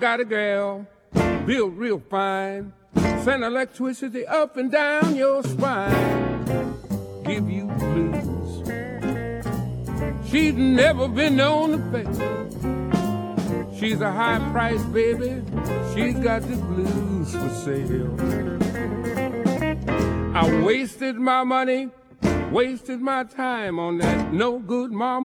got a gal, built real fine, send electricity up and down your spine, give you blues. She's never been known to fail. She's a high-priced baby, she's got the blues for sale. I wasted my money, wasted my time on that no-good mama.